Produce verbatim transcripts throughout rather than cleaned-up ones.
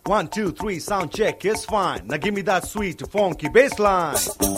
One, two, three, sound check is fine. Now give me that sweet, funky bass line.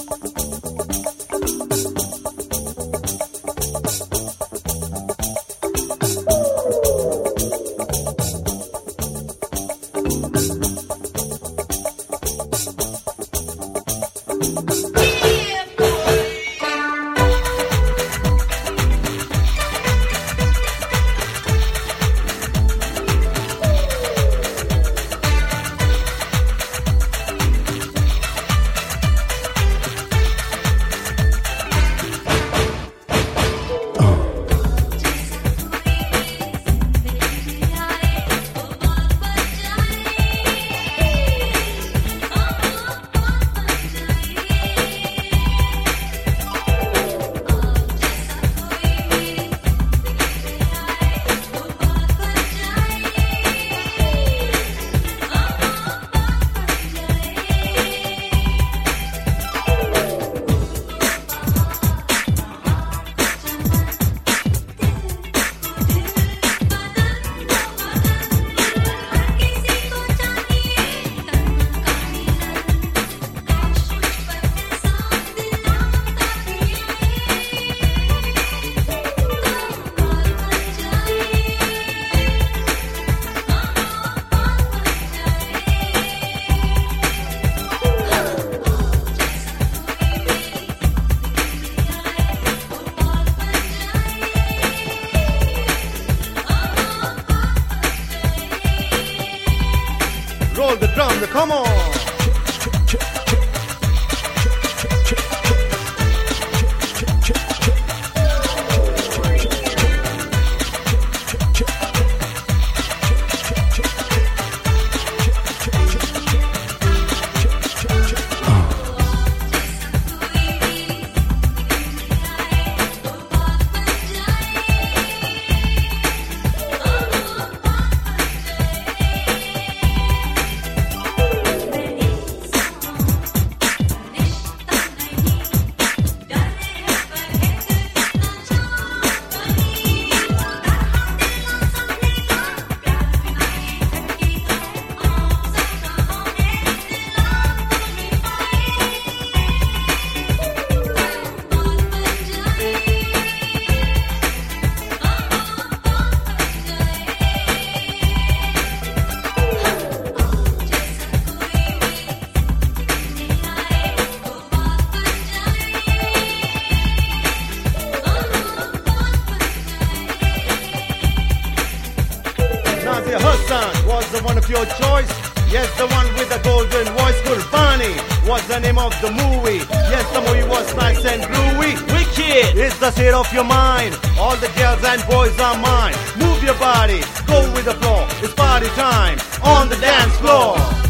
Roll the drum, come on! Nazia Hassan was the one of your choice. Yes, the one with the golden voice. Kurbani was the name of the movie. Yes, the movie was nice and groovy. Wicked! It's the state of your mind. All the girls and boys are mine. Move your body, go with the flow. It's party time on the dance floor.